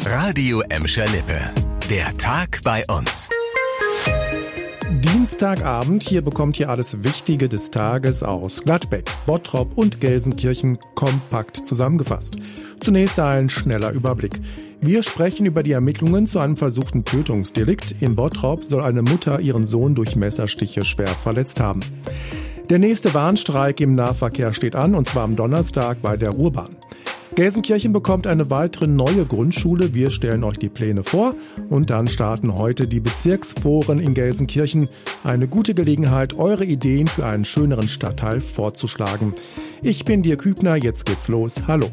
Radio Emscher Lippe. Der Tag bei uns. Dienstagabend, hier bekommt ihr alles Wichtige des Tages aus Gladbeck, Bottrop und Gelsenkirchen kompakt zusammengefasst. Zunächst ein schneller Überblick. Wir sprechen über die Ermittlungen zu einem versuchten Tötungsdelikt. In Bottrop soll eine Mutter ihren Sohn durch Messerstiche schwer verletzt haben. Der nächste Warnstreik im Nahverkehr steht an, und zwar am Donnerstag bei der Ruhrbahn. Gelsenkirchen bekommt eine weitere neue Grundschule. Wir stellen euch die Pläne vor. Und dann starten heute die Bezirksforen in Gelsenkirchen. Eine gute Gelegenheit, eure Ideen für einen schöneren Stadtteil vorzuschlagen. Ich bin Dirk Hübner, jetzt geht's los. Hallo.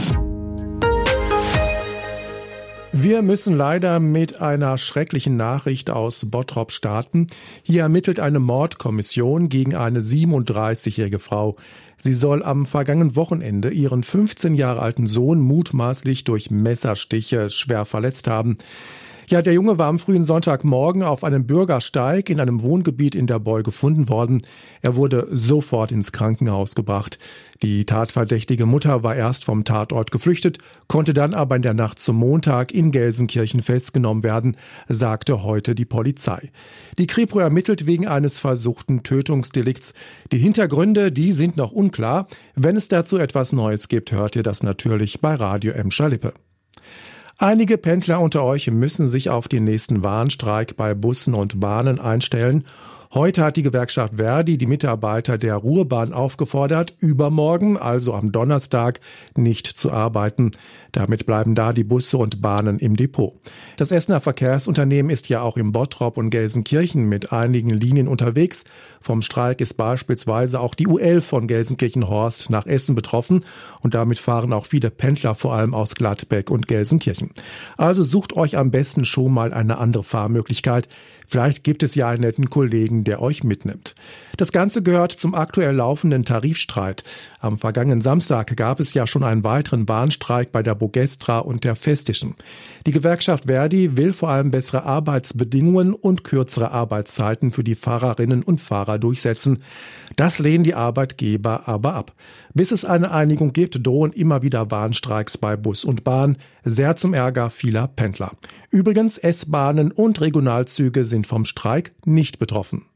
Wir müssen leider mit einer schrecklichen Nachricht aus Bottrop starten. Hier ermittelt eine Mordkommission gegen eine 37-jährige Frau. Sie soll am vergangenen Wochenende ihren 15 Jahre alten Sohn mutmaßlich durch Messerstiche schwer verletzt haben. Ja, der Junge war am frühen Sonntagmorgen auf einem Bürgersteig in einem Wohngebiet in der Boy gefunden worden. Er wurde sofort ins Krankenhaus gebracht. Die tatverdächtige Mutter war erst vom Tatort geflüchtet, konnte dann aber in der Nacht zum Montag in Gelsenkirchen festgenommen werden, sagte heute die Polizei. Die Kripo ermittelt wegen eines versuchten Tötungsdelikts. Die Hintergründe, die sind noch unklar. Wenn es dazu etwas Neues gibt, hört ihr das natürlich bei Radio Emscher Lippe. Einige Pendler unter euch müssen sich auf den nächsten Warnstreik bei Bussen und Bahnen einstellen. Heute hat die Gewerkschaft ver.di die Mitarbeiter der Ruhrbahn aufgefordert, übermorgen, also am Donnerstag, nicht zu arbeiten. Damit bleiben da die Busse und Bahnen im Depot. Das Essener Verkehrsunternehmen ist ja auch im Bottrop und Gelsenkirchen mit einigen Linien unterwegs. Vom Streik ist beispielsweise auch die U11 von Gelsenkirchen-Horst nach Essen betroffen. Und damit fahren auch viele Pendler, vor allem aus Gladbeck und Gelsenkirchen. Also sucht euch am besten schon mal eine andere Fahrmöglichkeit. Vielleicht gibt es ja einen netten Kollegen, der euch mitnimmt. Das Ganze gehört zum aktuell laufenden Tarifstreit. Am vergangenen Samstag gab es ja schon einen weiteren Bahnstreik bei der Bogestra und der Festischen. Die Gewerkschaft ver.di will vor allem bessere Arbeitsbedingungen und kürzere Arbeitszeiten für die Fahrerinnen und Fahrer durchsetzen. Das lehnen die Arbeitgeber aber ab. Bis es eine Einigung gibt, drohen immer wieder Bahnstreiks bei Bus und Bahn, sehr zum Ärger vieler Pendler. Übrigens, S-Bahnen und Regionalzüge sind vom Streik nicht betroffen.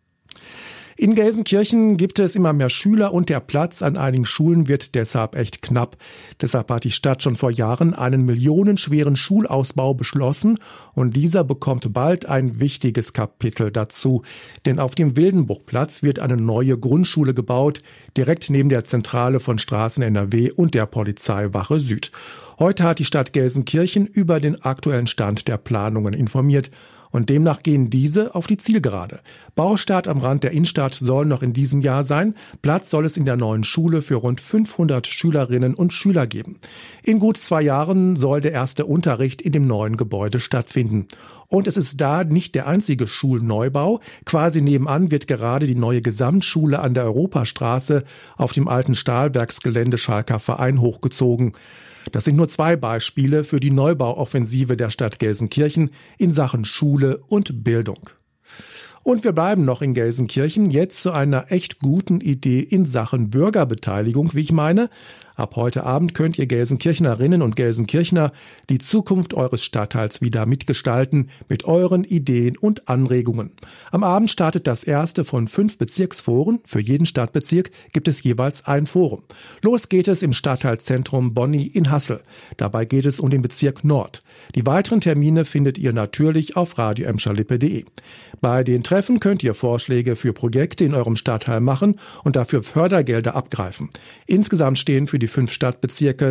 In Gelsenkirchen gibt es immer mehr Schüler und der Platz an einigen Schulen wird deshalb echt knapp. Deshalb hat die Stadt schon vor Jahren einen millionenschweren Schulausbau beschlossen und dieser bekommt bald ein wichtiges Kapitel dazu. Denn auf dem Wildenbruchplatz wird eine neue Grundschule gebaut, direkt neben der Zentrale von Straßen NRW und der Polizeiwache Süd. Heute hat die Stadt Gelsenkirchen über den aktuellen Stand der Planungen informiert. Und demnach gehen diese auf die Zielgerade. Baustart am Rand der Innenstadt soll noch in diesem Jahr sein. Platz soll es in der neuen Schule für rund 500 Schülerinnen und Schüler geben. In gut 2 Jahren soll der erste Unterricht in dem neuen Gebäude stattfinden. Und es ist da nicht der einzige Schulneubau. Quasi nebenan wird gerade die neue Gesamtschule an der Europastraße auf dem alten Stahlwerksgelände Schalker Verein hochgezogen. Das sind nur 2 Beispiele für die Neubauoffensive der Stadt Gelsenkirchen in Sachen Schule und Bildung. Und wir bleiben noch in Gelsenkirchen, jetzt zu einer echt guten Idee in Sachen Bürgerbeteiligung, wie ich meine. Ab heute Abend könnt ihr Gelsenkirchnerinnen und Gelsenkirchner die Zukunft eures Stadtteils wieder mitgestalten mit euren Ideen und Anregungen. Am Abend startet das erste von 5 Bezirksforen. Für jeden Stadtbezirk gibt es jeweils ein Forum. Los geht es im Stadtteilzentrum Bonni in Hassel. Dabei geht es um den Bezirk Nord. Die weiteren Termine findet ihr natürlich auf radioemscherlippe.de. Bei den Treffen könnt ihr Vorschläge für Projekte in eurem Stadtteil machen und dafür Fördergelder abgreifen. Insgesamt stehen für die 5 Stadtbezirke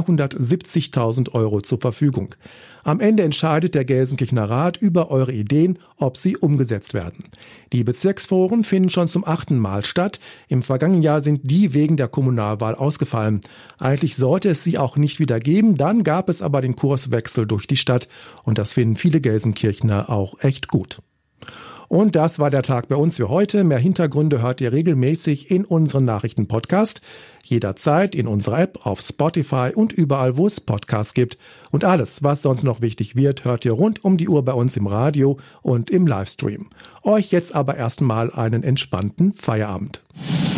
270.000 € zur Verfügung. Am Ende entscheidet der Gelsenkirchener Rat über eure Ideen, ob sie umgesetzt werden. Die Bezirksforen finden schon zum 8. Mal statt. Im vergangenen Jahr sind die wegen der Kommunalwahl ausgefallen. Eigentlich sollte es sie auch nicht wieder geben, dann gab es aber den Kurswechsel durch die Stadt und das finden viele Gelsenkirchner auch echt gut. Und das war der Tag bei uns für heute. Mehr Hintergründe hört ihr regelmäßig in unserem Nachrichtenpodcast. Jederzeit in unserer App, auf Spotify und überall, wo es Podcasts gibt. Und alles, was sonst noch wichtig wird, hört ihr rund um die Uhr bei uns im Radio und im Livestream. Euch jetzt aber erstmal einen entspannten Feierabend.